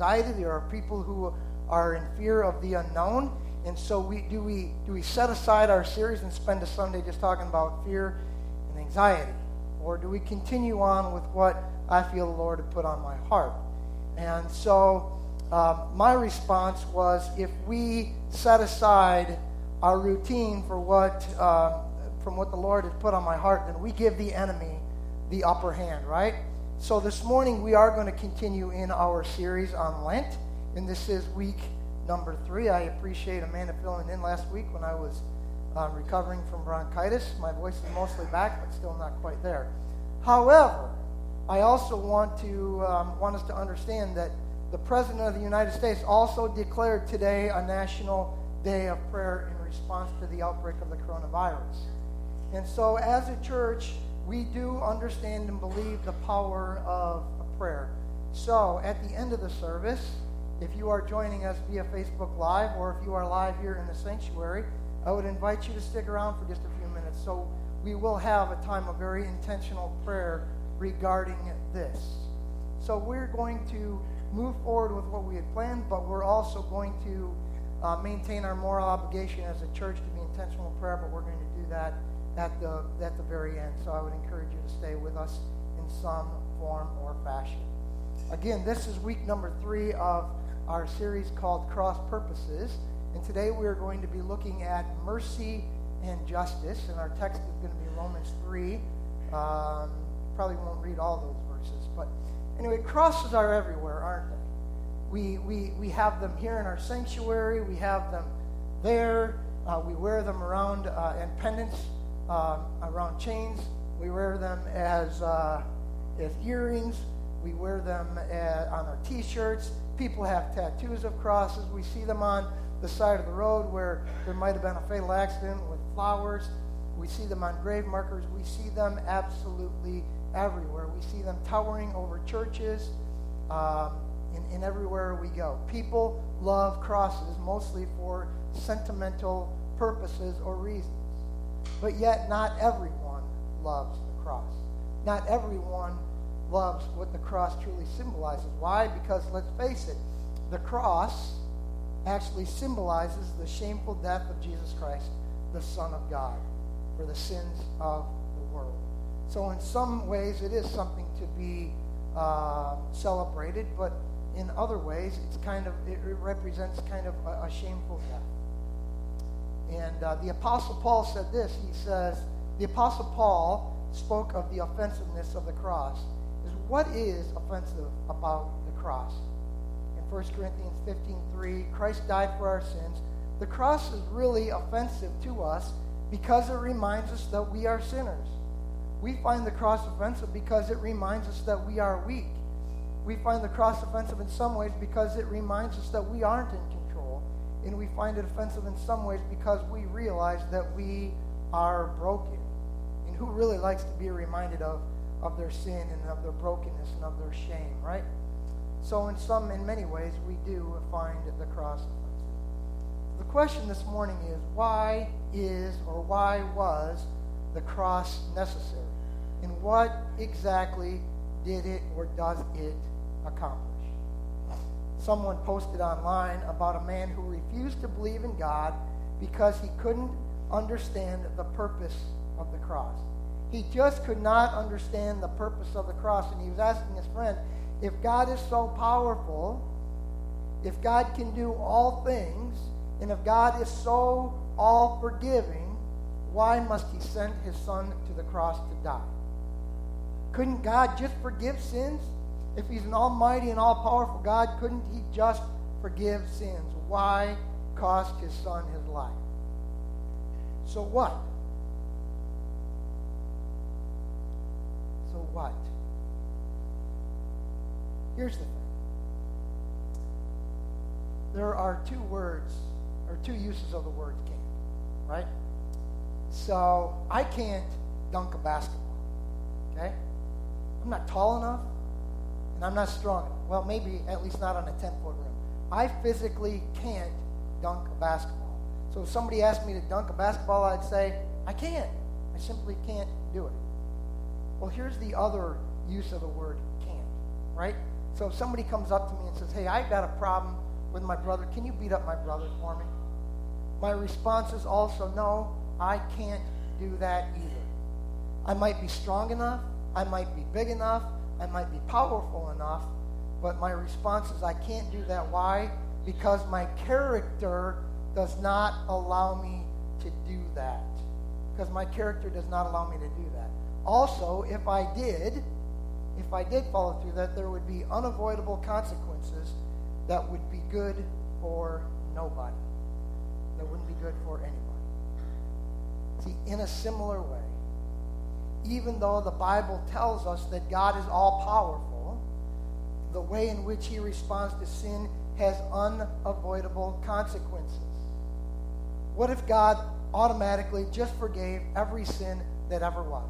anxiety. There are people who are in fear of the unknown. And so do we set aside our series and spend a Sunday just talking about fear and anxiety? Or do we continue on with what I feel the Lord had put on my heart? And so my response was, if we set aside our routine for from what the Lord has put on my heart, then we give the enemy the upper hand, right? So this morning we are going to continue in our series on Lent, and this is week number 3. I appreciate Amanda filling in last week when I was recovering from bronchitis. My voice is mostly back, but still not quite there. However, I also want us to understand that the President of the United States also declared today a national day of prayer in response to the outbreak of the coronavirus. And so as a church, we do understand and believe the power of prayer. So at the end of the service, if you are joining us via Facebook Live, or if you are live here in the sanctuary, I would invite you to stick around for just a few minutes. So we will have a time of very intentional prayer regarding this. So we're going to move forward with what we had planned, but we're also going to maintain our moral obligation as a church to be intentional in prayer, but we're going to do that at the very end. So I would encourage you to stay with us in some form or fashion. Again, this is week number 3 of our series called Cross Purposes, and today we're going to be looking at mercy and justice, and our text is going to be Romans 3. Probably won't read all those verses, but anyway, crosses are everywhere, aren't they? We have them here in our sanctuary. We have them there. We wear them around and pendants around chains. We wear them as earrings. We wear them on our T-shirts. People have tattoos of crosses. We see them on the side of the road where there might have been a fatal accident with flowers. We see them on grave markers. We see them absolutely everywhere. We see them towering over churches in everywhere we go. People love crosses mostly for sentimental purposes or reasons. But yet not everyone loves the cross. Not everyone loves what the cross truly symbolizes. Why? Because let's face it, the cross actually symbolizes the shameful death of Jesus Christ, the Son of God, for the sins of the world. So in some ways it is something to be celebrated, but in other ways it represents kind of a shameful death. And the Apostle Paul said this. He says, the Apostle Paul spoke of the offensiveness of the cross. What is offensive about the cross? In 1 Corinthians 15:3, Christ died for our sins. The cross is really offensive to us because it reminds us that we are sinners. We find the cross offensive because it reminds us that we are weak. We find the cross offensive in some ways because it reminds us that we aren't in control. And we find it offensive in some ways because we realize that we are broken. And who really likes to be reminded of their sin and of their brokenness and of their shame, right? So in many ways, we do find the cross offensive. The question this morning is, why was the cross necessary? And what exactly did it or does it accomplish? Someone posted online about a man who refused to believe in God because he couldn't understand the purpose of the cross. He just could not understand the purpose of the cross, and he was asking his friend, if God is so powerful, if God can do all things, and if God is so all-forgiving, why must he send his son to the cross to die? Couldn't God just forgive sins? If he's an almighty and all-powerful God, couldn't he just forgive sins? Why cost his son his life? So what? So what? Here's the thing. There are two words, or two uses of the word can't, right? So I can't dunk a basketball, okay? I'm not tall enough, and I'm not strong enough. Well, maybe at least not on a 10-foot rim. I physically can't dunk a basketball. So if somebody asked me to dunk a basketball, I'd say, I can't. I simply can't do it. Well, here's the other use of the word can't, right? So if somebody comes up to me and says, hey, I've got a problem with my brother, can you beat up my brother for me? My response is also, no, I can't do that either. I might be strong enough, I might be big enough, I might be powerful enough, but my response is I can't do that. Why? Because my character does not allow me to do that. Because my character does not allow me to do that. Also, if I did follow through that, there would be unavoidable consequences that would be good for nobody. That wouldn't be good for anybody. See, in a similar way, even though the Bible tells us that God is all-powerful, the way in which he responds to sin has unavoidable consequences. What if God automatically just forgave every sin that ever was?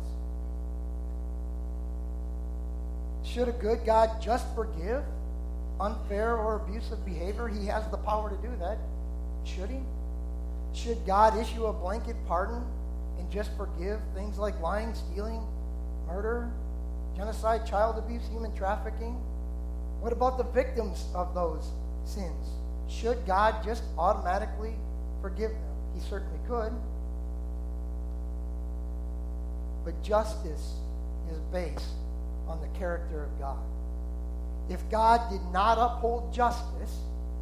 Should a good God just forgive unfair or abusive behavior? He has the power to do that. Should he? Should God issue a blanket pardon and just forgive things like lying, stealing, murder, genocide, child abuse, human trafficking? What about the victims of those sins? Should God just automatically forgive them? He certainly could. But justice is based on the character of God. If God did not uphold justice,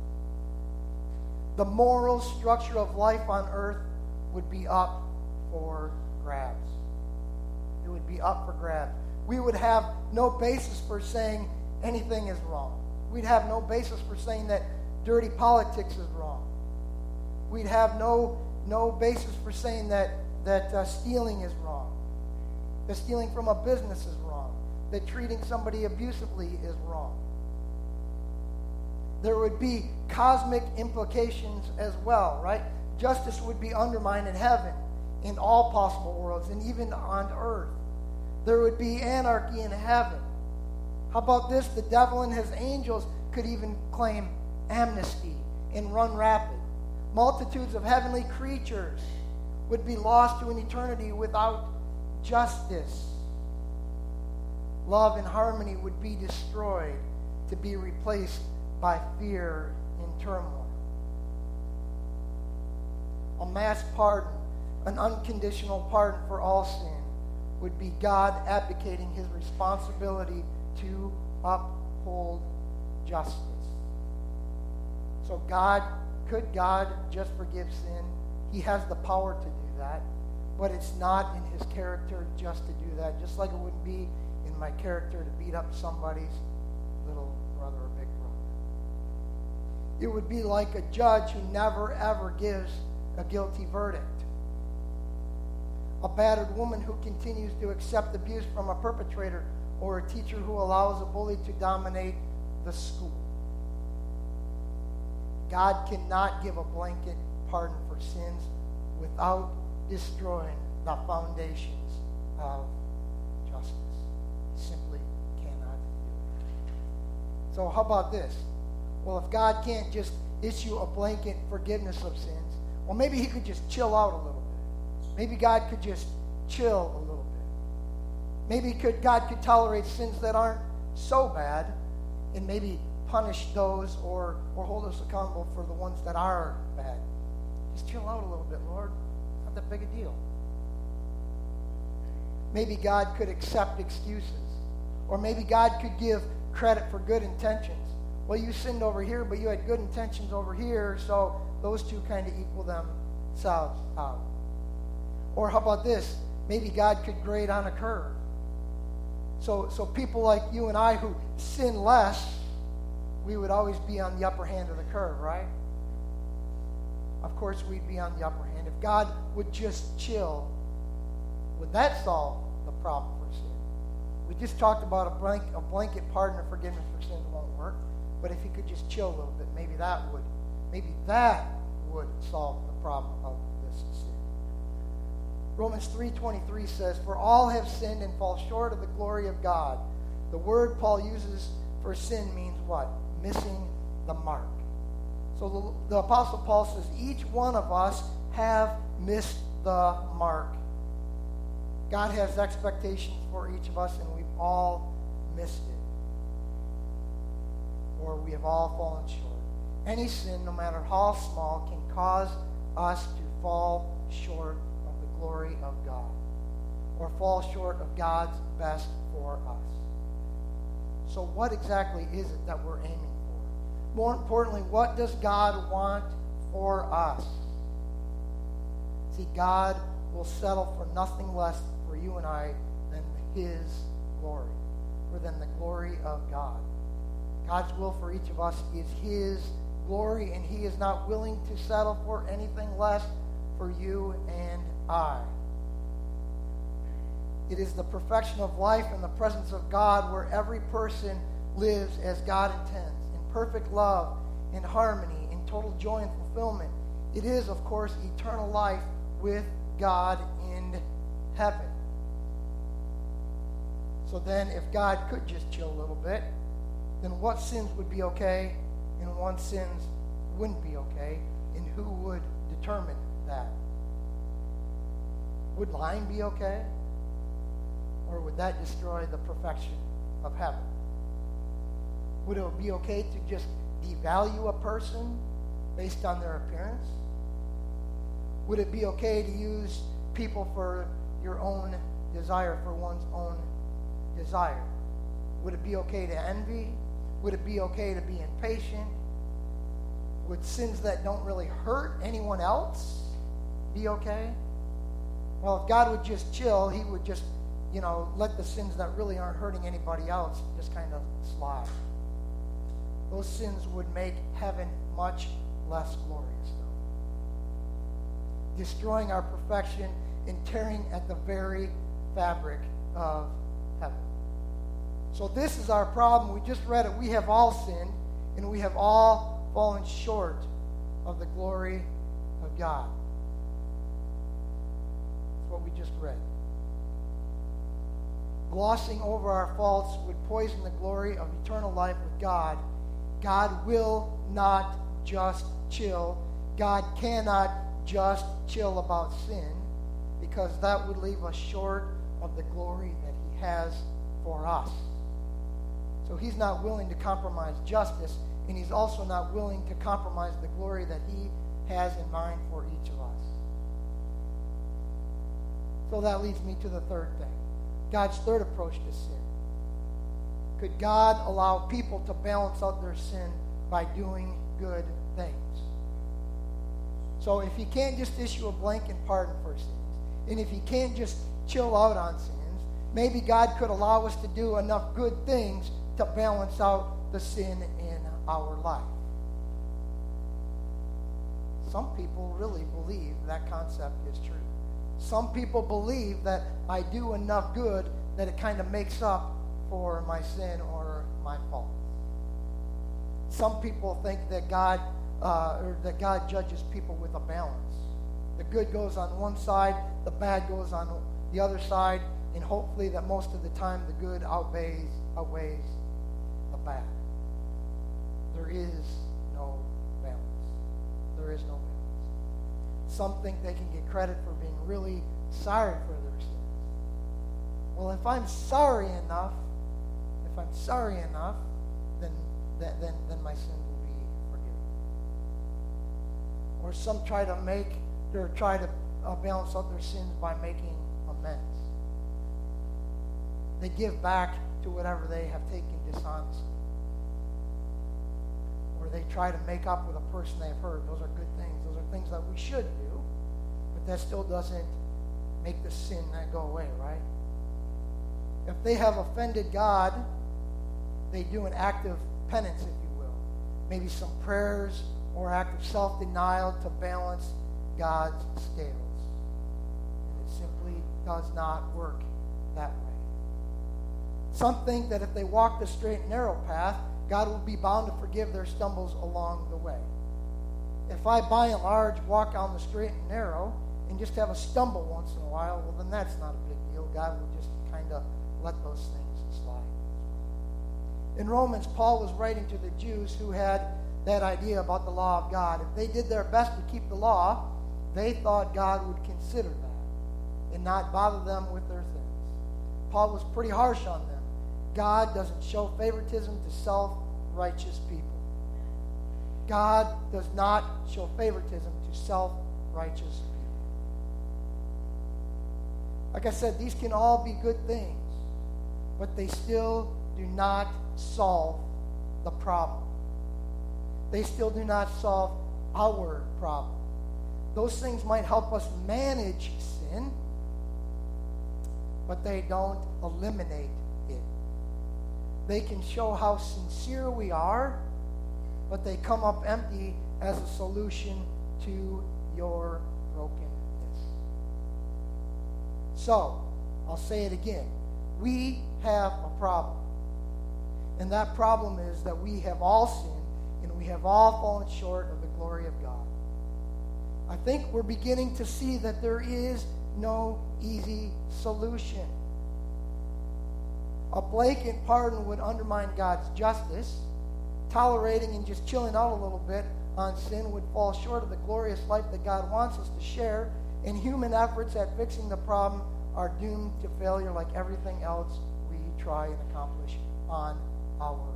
the moral structure of life on earth would be up for grabs. It would be up for grabs. We would have no basis for saying anything is wrong. We'd have no basis for saying that dirty politics is wrong. We'd have no basis for saying that stealing is wrong, that stealing from a business is wrong, that treating somebody abusively is wrong. There would be cosmic implications as well, right? Justice would be undermined in heaven, in all possible worlds, and even on earth. There would be anarchy in heaven. How about this? The devil and his angels could even claim amnesty and run rapid. Multitudes of heavenly creatures would be lost to an eternity without justice. Love and harmony would be destroyed to be replaced by fear and turmoil. A mass pardon, an unconditional pardon for all sin, would be God abdicating his responsibility to uphold justice. So could God just forgive sin? He has the power to do that, but it's not in his character just to do that, just like it wouldn't be in my character to beat up somebody's little brother or big brother. It would be like a judge who never ever gives a guilty verdict. A battered woman who continues to accept abuse from a perpetrator, or a teacher who allows a bully to dominate the school. God cannot give a blanket pardon for sins without destroying the foundations of justice. He simply cannot do it. So how about this? Well, if God can't just issue a blanket forgiveness of sins, well, maybe he could just chill out a little bit. Maybe God could just chill a little bit. Maybe God could tolerate sins that aren't so bad and maybe punish those or hold us accountable for the ones that are bad. Just chill out a little bit, Lord. It's not that big a deal. Maybe God could accept excuses. Or maybe God could give credit for good intentions. Well, you sinned over here, but you had good intentions over here, so those two kind of equal themselves out. Or how about this? Maybe God could grade on a curve. So people like you and I who sin less, we would always be on the upper hand of the curve, right? Of course, we'd be on the upper hand. If God would just chill, would that solve the problem for sin? We just talked about a blanket pardon or forgiveness for sin won't work. But if he could just chill a little bit, maybe that would solve the problem of this sin. Romans 3:23 says, "For all have sinned and fall short of the glory of God." The word Paul uses for sin means what? Missing the mark. So the Apostle Paul says each one of us have missed the mark. God has expectations for each of us, and we've all missed it. for we have all fallen short. Any sin, no matter how small, can cause us to fall short of the glory of God, or fall short of God's best for us. So what exactly is it that we're aiming for? More importantly, what does God want for us? See, God will settle for nothing less for you and I than his glory, or than the glory of God. God's will for each of us is his glory, and he is not willing to settle for anything less for you and I. It is the perfection of life in the presence of God where every person lives as God intends, in perfect love, in harmony, in total joy and fulfillment. It is, of course, eternal life with God in heaven. So then, if God could just chill a little bit, then what sins would be okay and what sins wouldn't be okay, and who would determine that? Would lying be okay? Or would that destroy the perfection of heaven? Would it be okay to just devalue a person based on their appearance? Would it be okay to use people for your own desire, for one's own desire? Would it be okay to envy? Would it be okay to be impatient? Would sins that don't really hurt anyone else be okay? Well, if God would just chill, he would just, let the sins that really aren't hurting anybody else just kind of slide. Those sins would make heaven much less glorious, though, destroying our perfection and tearing at the very fabric of heaven. So this is our problem. We just read it. We have all sinned, and we have all fallen short of the glory of God. That's what we just read. Glossing over our faults would poison the glory of eternal life with God. God will not just chill. God cannot just chill about sin, because that would leave us short of the glory that he has for us. So he's not willing to compromise justice, and he's also not willing to compromise the glory that he has in mind for each of us. So that leads me to the third thing. God's third approach to sin. Could God allow people to balance out their sin by doing good things? So if he can't just issue a blanket pardon for sins, and if he can't just chill out on sins, maybe God could allow us to do enough good things to balance out the sin in our life. Some people really believe that concept is true. Some people believe that I do enough good that it kind of makes up for my sin or my fault. Some people think that God judges people with a balance. The good goes on one side, the bad goes on the other side, and hopefully that most of the time the good outweighs the bad. There is no balance. There is no balance. Some think they can get credit for being really sorry for their sins. Well, if I'm sorry enough, then my sin will be forgiven. Or some try to balance out their sins by making amends. They give back to whatever they have taken dishonestly. Or they try to make up with a person they've hurt. Those are good things. Those are things that we should do. But that still doesn't make the sin go away, right? If they have offended God, they do an act of penance, if you will. Maybe some prayers or act of self-denial to balance God's scales. And it simply does not work that way. Some think that if they walk the straight and narrow path, God will be bound to forgive their stumbles along the way. If I, by and large, walk on the straight and narrow and just have a stumble once in a while, well, then that's not a big deal. God will just kind of let those things slide. In Romans, Paul was writing to the Jews who had that idea about the law of God. If they did their best to keep the law, they thought God would consider that and not bother them with their sins. Paul was pretty harsh on them. God doesn't show favoritism to self self-righteous people. God does not show favoritism to self-righteous people. Like I said, these can all be good things, but they still do not solve the problem. They still do not solve our problem. Those things might help us manage sin, but they don't eliminate it. They can show how sincere we are, but they come up empty as a solution to your brokenness. So, I'll say it again. We have a problem. And that problem is that we have all sinned and we have all fallen short of the glory of God. I think we're beginning to see that there is no easy solution. A blanket pardon would undermine God's justice. Tolerating and just chilling out a little bit on sin would fall short of the glorious life that God wants us to share, and human efforts at fixing the problem are doomed to failure like everything else we try and accomplish on our own.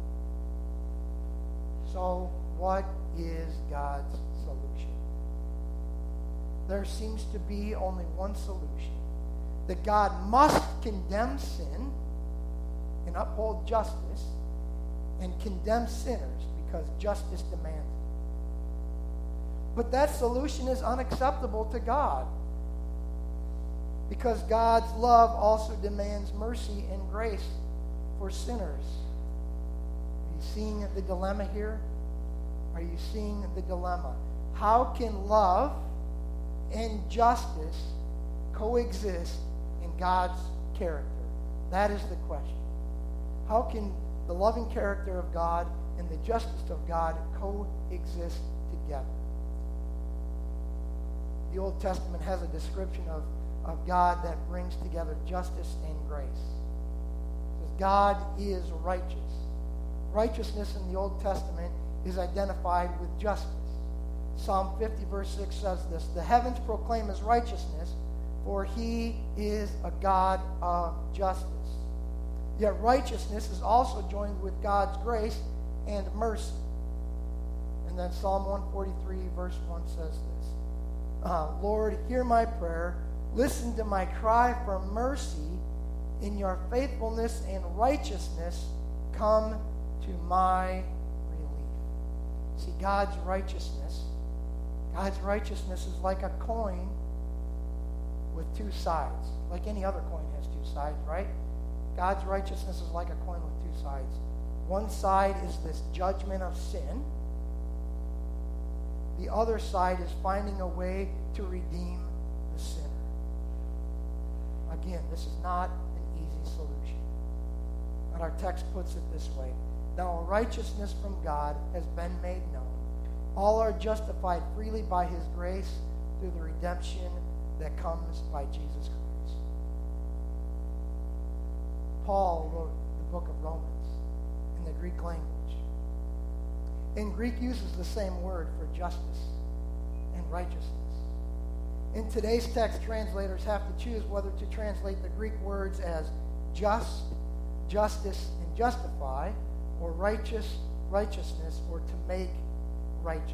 So, what is God's solution? There seems to be only one solution: that God must condemn sin and uphold justice and condemn sinners because justice demands it. But that solution is unacceptable to God because God's love also demands mercy and grace for sinners. Are you seeing the dilemma here? Are you seeing the dilemma? How can love and justice coexist in God's character? That is the question. How can the loving character of God and the justice of God coexist together? The Old Testament has a description of God that brings together justice and grace. It says God is righteous. Righteousness in the Old Testament is identified with justice. Psalm 50 verse 6 says this: "The heavens proclaim his righteousness, for he is a God of justice." Yet righteousness is also joined with God's grace and mercy. And then Psalm 143 verse 1 says this: "Lord, hear my prayer. Listen to my cry for mercy. In your faithfulness and righteousness, come to my relief." See, God's righteousness is like a coin with two sides. Like any other coin has two sides, right? God's righteousness is like a coin with two sides. One side is this judgment of sin. The other side is finding a way to redeem the sinner. Again, this is not an easy solution. But our text puts it this way: "Now a righteousness from God has been made known. All are justified freely by his grace through the redemption that comes by Jesus Christ." Paul wrote the book of Romans in the Greek language. And Greek uses the same word for justice and righteousness. In today's text, translators have to choose whether to translate the Greek words as just, justice, and justify, or righteous, righteousness, or to make righteous.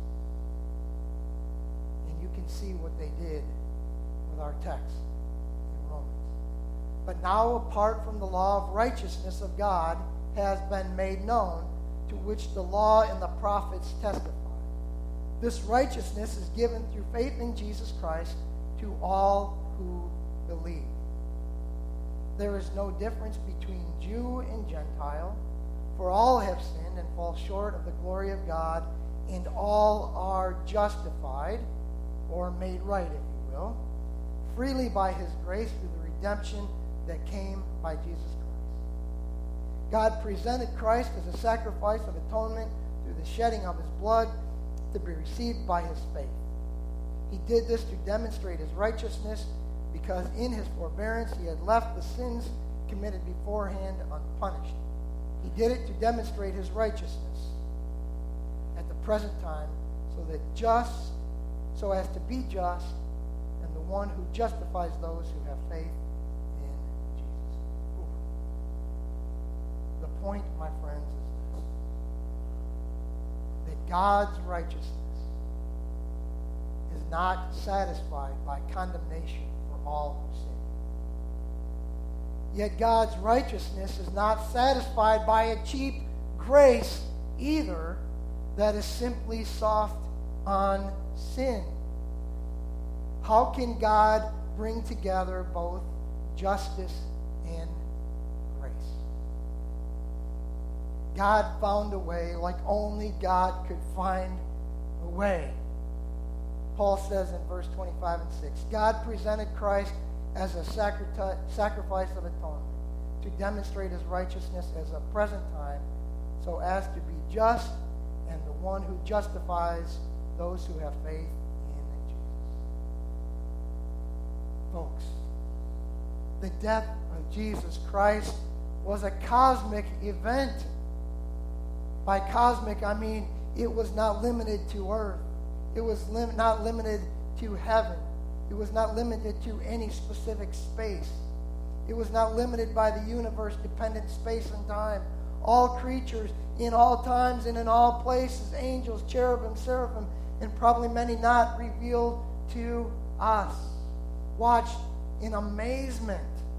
And you can see what they did with our text in Romans. "But now, apart from the law of righteousness of God has been made known, to which the law and the prophets testify. This righteousness is given through faith in Jesus Christ to all who believe. There is no difference between Jew and Gentile, for all have sinned and fall short of the glory of God, and all are justified," or made right, if you will, "freely by his grace through the redemption that came by Jesus Christ." God presented Christ as a sacrifice of atonement through the shedding of his blood to be received by his faith. He did this to demonstrate his righteousness, because in his forbearance he had left the sins committed beforehand unpunished. He did it to demonstrate his righteousness at the present time, so as to be just, and the one who justifies those who have faith in Jesus. The point, my friends, is this: God's righteousness is not satisfied by condemnation for all who sin. Yet God's righteousness is not satisfied by a cheap grace either that is simply soft on sin. How can God bring together both justice and grace? God found a way like only God could find a way. Paul says in verse 25 and 6, God presented Christ as a sacrifice of atonement to demonstrate his righteousness as a present time, so as to be just and the one who justifies those who have faith in Jesus. Folks, the death of Jesus Christ was a cosmic event. By cosmic, I mean it was not limited to earth. It was not limited to heaven. It was not limited to any specific space. It was not limited by the universe-dependent space and time. All creatures in all times and in all places, angels, cherubim, seraphim, and probably many not revealed to us. Watched in amazement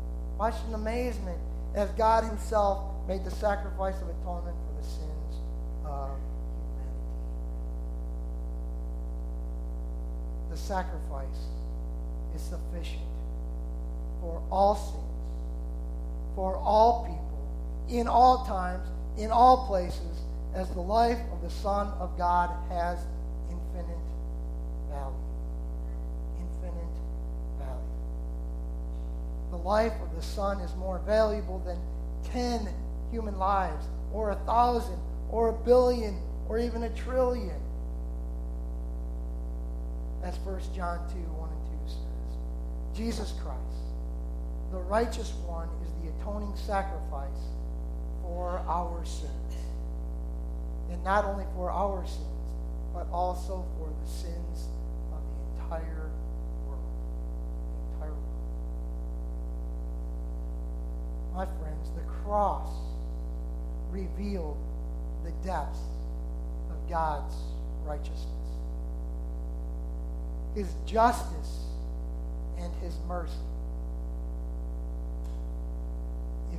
as God himself made the sacrifice of atonement for the sins of humanity. The sacrifice is sufficient for all sins, for all people, in all times, in all places, as the life of the Son of God has infinite value. Infinite value. The life of the Son is more valuable than 10 human lives, or 1,000, or 1 billion, or even 1 trillion. As 1 John 2, 1 and 2 says. Jesus Christ, the righteous one, is the atoning sacrifice for our sins. And not only for our sins, but also for the sins of the entire world. The entire world. My friends, the cross revealed the depths of God's righteousness. His justice and his mercy. If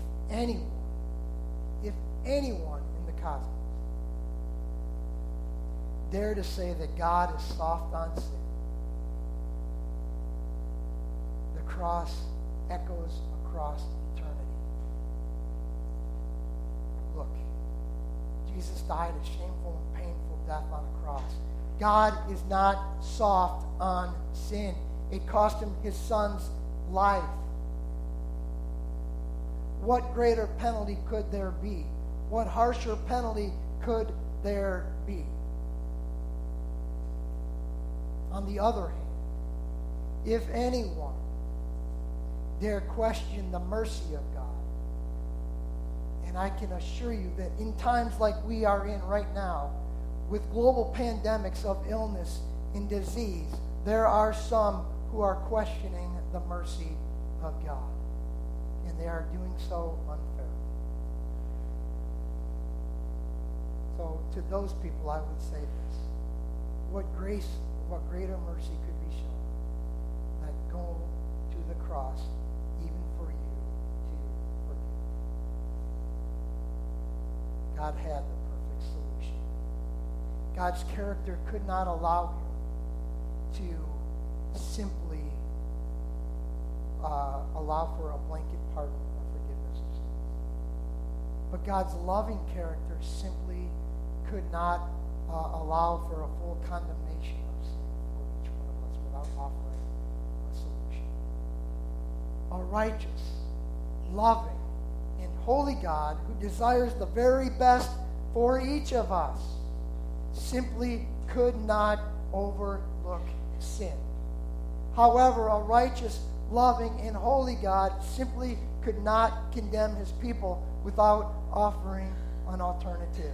anyone in the cosmos dare to say that God is soft on sin, the cross echoes across eternity. Look, Jesus died a shameful and painful death on a cross. God is not soft on sin. It cost him his Son's life. What greater penalty could there be? What harsher penalty could there be? On the other hand, if anyone dare question the mercy of God, and I can assure you that in times like we are in right now, with global pandemics of illness and disease, there are some who are questioning the mercy of God. And they are doing so unfairly. So to those people I would say this. What grace, what greater mercy could be shown that go to the cross even for you to forgive. God had the perfect solution. God's character could not allow him to simply allow for a blanket pardon or forgiveness of sins. But God's loving character simply could not allow for a full condemnation of sin for each one of us without offering a solution. A righteous, loving, and holy God who desires the very best for each of us simply could not overlook sin. However, a righteous, loving, and holy God simply could not condemn his people without offering an alternative.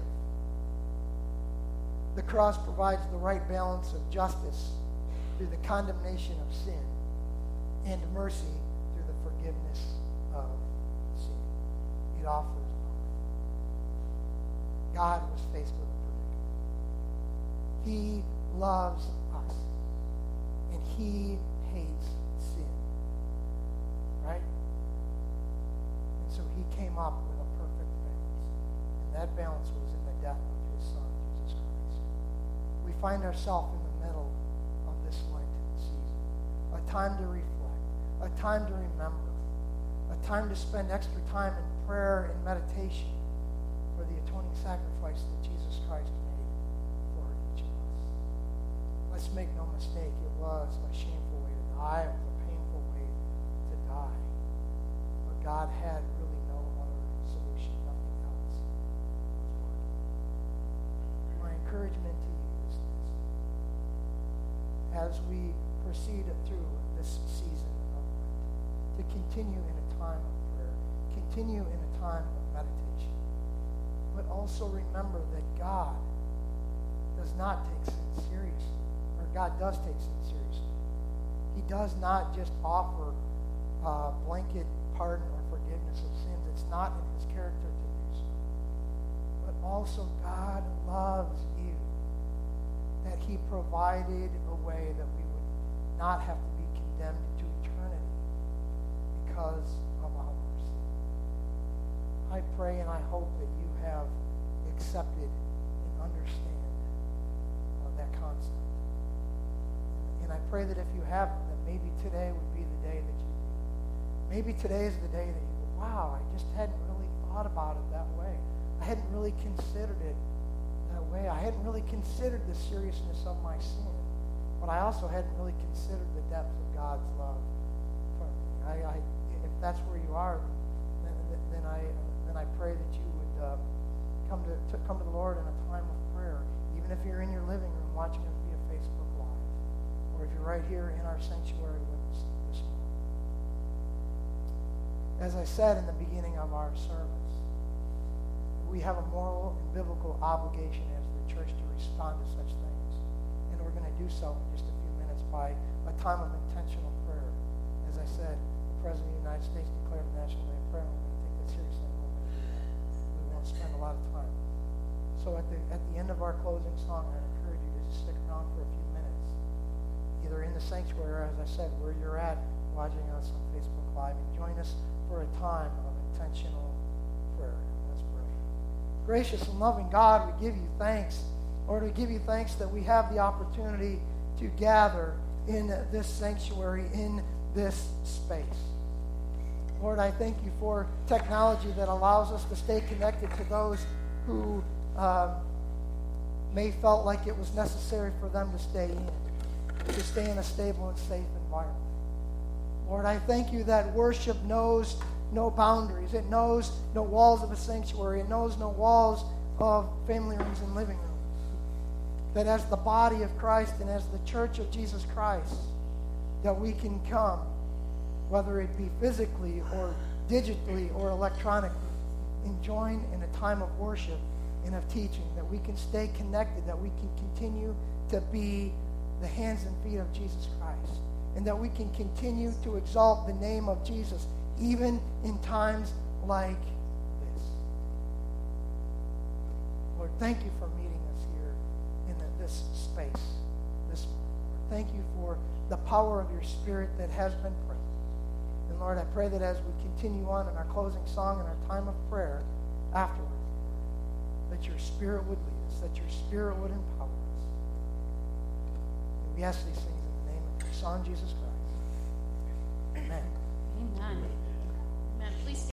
The cross provides the right balance of justice through the condemnation of sin and mercy through the forgiveness of sin. It offers both. God was faced with a predicament. He loves us. And he hates sin. Right? And so he came up with a perfect balance. And that balance was in the death of his Son, Jesus Christ. We find ourselves in the middle of this Lenten season. A time to reflect. A time to remember. A time to spend extra time in prayer and meditation for the atoning sacrifice that Jesus Christ made for each of us. Let's make no mistake, it was a shameful way to die. It was a painful way to die. But God had really no other solution. Nothing else was working. My encouragement to you is this. As we proceed through this season of Lent, to continue in a time of prayer, continue in a time of meditation, but also remember that God does not take sin seriously, or God does take sin seriously. He does not just offer blanket pardon or forgiveness of sins. It's not in his character to do so. But also God loves you, that he provided a way that we would not have to be condemned to eternity because of our sin. I pray and I hope that you have accepted and understand that concept. And I pray that if you haven't, that maybe today would be the day that you do. Maybe today is the day that you go, wow, I just hadn't really thought about it that way. I hadn't really considered it that way. I hadn't really considered the seriousness of my sin. But I also hadn't really considered the depth of God's love for me. If that's where you are, then I pray that you would come to the Lord in a time of prayer, even if you're in your living room watching us via Facebook Live, or if you're right here in our sanctuary with us this morning. As I said in the beginning of our service, we have a moral and biblical obligation as the church to respond to such things, and we're going to do so in just a few minutes by a time of intentional prayer. As I said, the President of the United States declared a National Day of Prayer, and we're going to take that seriously, and we're going to do that. We won't spend a lot of time. So at the end of our closing song, I encourage you to just stick around for a few minutes, either in the sanctuary or, as I said, where you're at, watching us on Facebook Live, and join us for a time of intentional prayer. Let's pray. Gracious and loving God, we give you thanks. Lord, we give you thanks that we have the opportunity to gather in this sanctuary, in this space. Lord, I thank you for technology that allows us to stay connected to those who may felt like it was necessary for them to stay in a stable and safe environment. Lord, I thank you that worship knows no boundaries. It knows no walls of a sanctuary. It knows no walls of family rooms and living rooms. That as the body of Christ and as the church of Jesus Christ, that we can come, whether it be physically or digitally or electronically, and join in a time of worship and of teaching, that we can stay connected, that we can continue to be the hands and feet of Jesus Christ, and that we can continue to exalt the name of Jesus even in times like this. Lord, thank you for meeting us here in this space this morning. Thank you for the power of your Spirit that has been present. And Lord, I pray that as we continue on in our closing song and our time of prayer afterwards, that your Spirit would lead us, that your Spirit would empower us. And we ask these things in the name of your Son, Jesus Christ.